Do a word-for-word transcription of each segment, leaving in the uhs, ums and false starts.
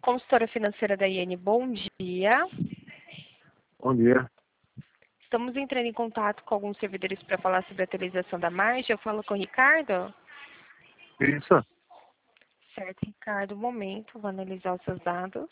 Consultora financeira da I N, bom dia. Bom dia. Estamos entrando em contato com alguns servidores para falar sobre a atualização da margem. Eu falo com o Ricardo? Isso. Certo, Ricardo. Um momento, vou analisar os seus dados.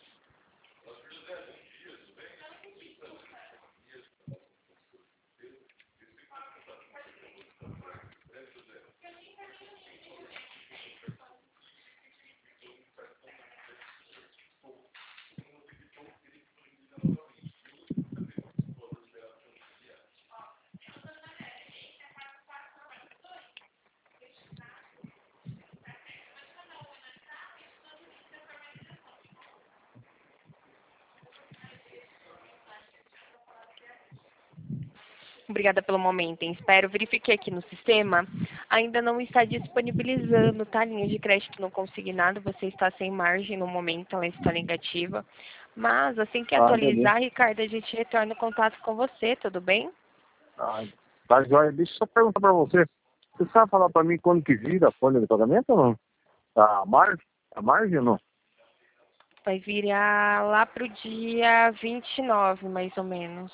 Obrigada pelo momento, hein? Espero. Verifiquei aqui no sistema. Ainda não está disponibilizando, tá? Linha de crédito não consignado. Você está sem margem no momento, ela está negativa. Mas assim que Ah, atualizar, beleza. Ricardo, a gente retorna o contato com você, tudo bem? Ah, tá joia. Deixa eu só perguntar pra você. Você sabe falar pra mim quando que vira a folha de pagamento ou não? A margem? A margem ou não? Vai virar lá pro dia vinte e nove, mais ou menos.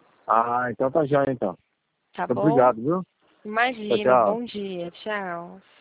Ah, então tá joia então. Tá Muito bom? obrigado, viu? Tchau, Imagina. tchau. Bom dia. Tchau.